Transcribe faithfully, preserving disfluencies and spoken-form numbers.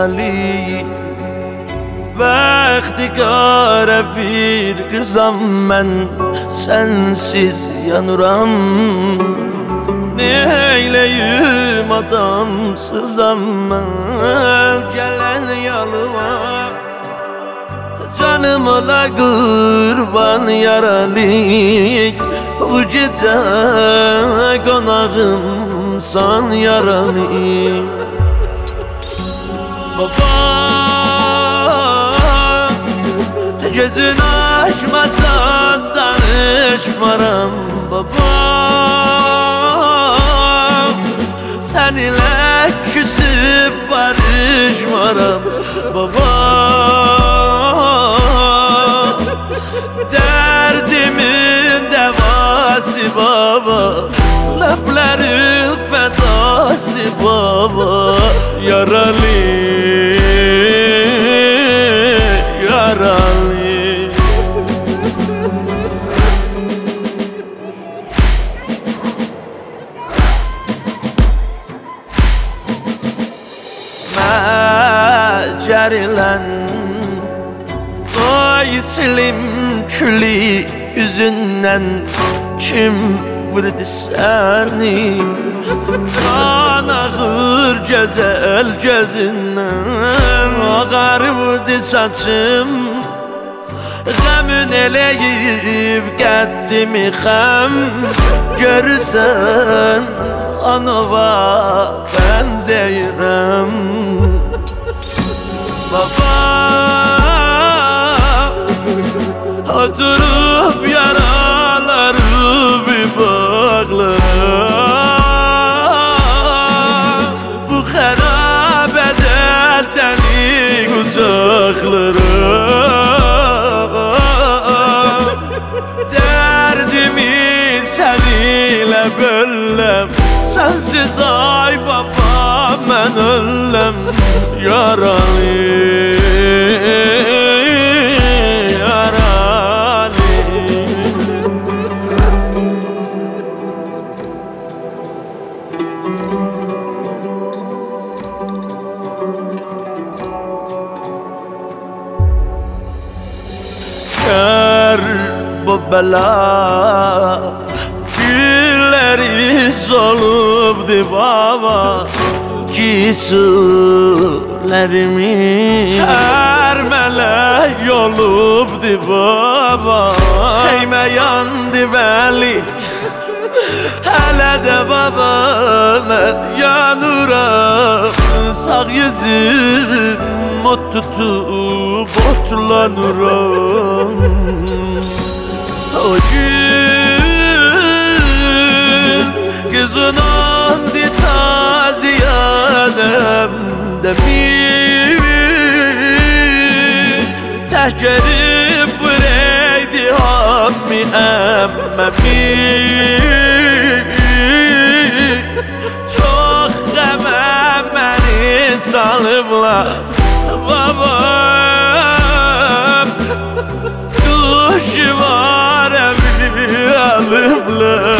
yaralı. Bəxtiqara bir qızam mən, sənsiz yanıram. Neyləyim adamsızam mən, gələn yalıma canım ola qurban yaralı. Bu gecə qonağımsan yaralı. Baba, gözün açmasan danışmaram baba. Seninle küsüp barışmaram baba. Derdimin devası baba, ləblərin fədası baba. Yaralı, yaralı. Məcərilən qoy silim külü yüzündən. Kim vurdu səni? Qan ağır gözəl gözündən. Ağarıbdı saçım, qəmün eləyib qəddimi xəm. Görürsən anova bənzəyirəm baba. Oturup yaraları bir bağlarım. Bu xərabədə səni qucaqlarım. Dərdimi səninlə bölləm, sensiz ay baba mən ölləm. Yaralı, kör bu bela gülleri solubdu baba. Giysilerimi her melek yolubdu baba. Eymə yandı bəli, hələ də baba mən yanıram. Sağ yüzüm ot tutup otlanıram. O gün kızın oldu taziyanemde bir. Tək gelip buraydı hammi əmmemi. Çok qəmə məni salıblar babam. Kuşu var evi alıblar.